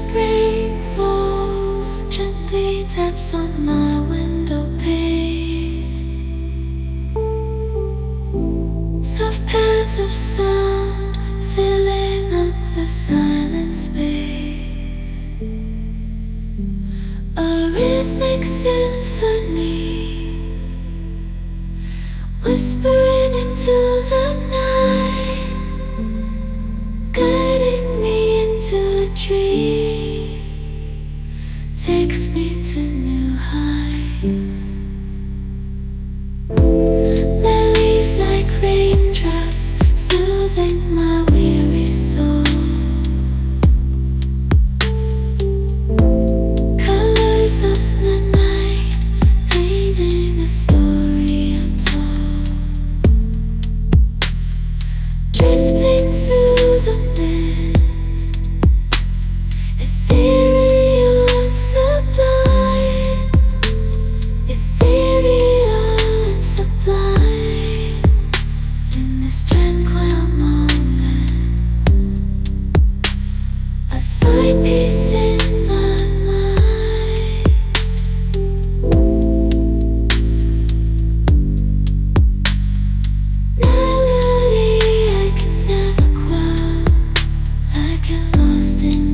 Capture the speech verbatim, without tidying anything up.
like rain falls, gently taps on my window pane. Soft pads of sound filling up the silent space. A rhythmic symphony whispering into the night, guiding me into a dream, takes me to new heights. Melodies like raindrops, soothing my weary soul. Colors of the night, painting a story untold. Drifting through the mist, ethereal and sublime, ethereal and sublime. In this tranquil moment, I find peace in my mind. Melody I can never quote, I get lost in